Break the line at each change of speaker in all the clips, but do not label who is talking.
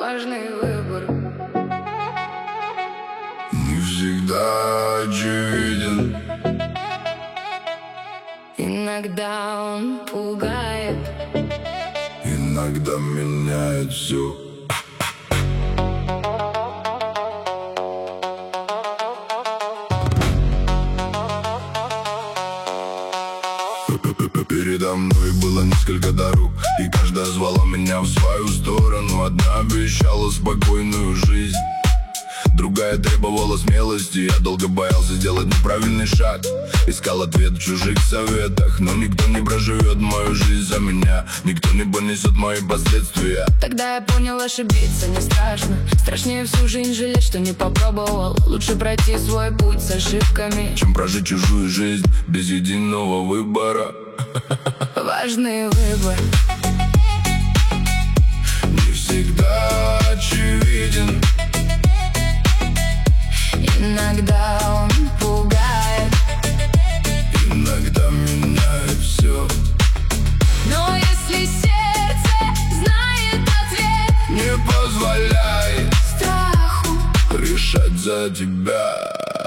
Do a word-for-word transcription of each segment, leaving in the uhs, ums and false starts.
важный выбор.
Не всегда очевиден.
Иногда он пугает,
иногда меняет все. Передо мной было несколько дорог, и каждая звала меня в свою сторону. Одна обещала спокойную жизнь, другая требовала смелости. Я долго боялся сделать неправильный шаг, искал ответ в чужих советах. Но никто не проживет мою жизнь за меня, никто не понесет мои последствия.
Тогда я понял, ошибиться не страшно. Страшнее всю жизнь жалеть, что не попробовал. Лучше пройти свой путь с ошибками,
чем прожить чужую жизнь без единого выбора.
Важный выбор.
Не всегда очевиден.
Иногда он пугает,
иногда меняет все.
Но если сердце знает ответ,
не позволяй
страху
решать за тебя.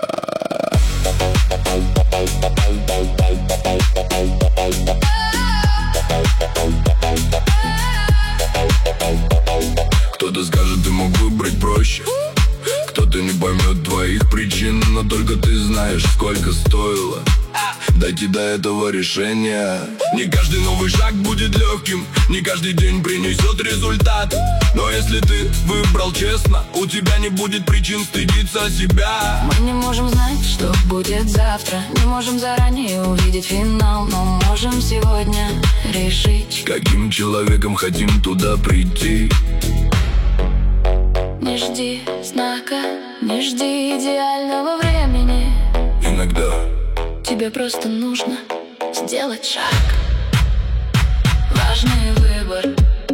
Кто-то скажет, ты мог выбрать проще, кто-то не поймет твоих причин, но только ты знаешь, сколько стоило дойти до этого решения. Не каждый новый шаг будет легким, не каждый день принесет результат. Но если ты выбрал честно, у тебя не будет причин стыдиться себя.
Мы не можем знать, что будет завтра, не можем заранее увидеть финал, но можем сегодня решить,
каким человеком хотим туда прийти.
Не жди знака, не жди идеального времени.
Иногда
тебе просто нужно сделать шаг. Важный выбор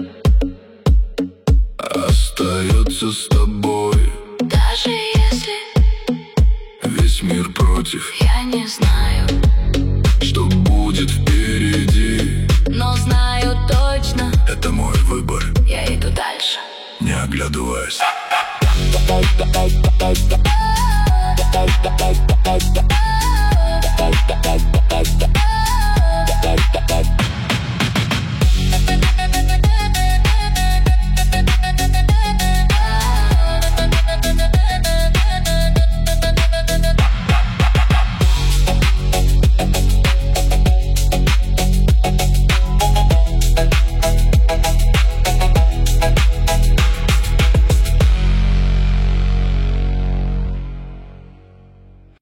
остается с тобой,
даже если
весь мир против.
Я не знаю,
что будет впереди,
но знаю точно,
это мой выбор.
Я иду дальше,
не оглядываясь.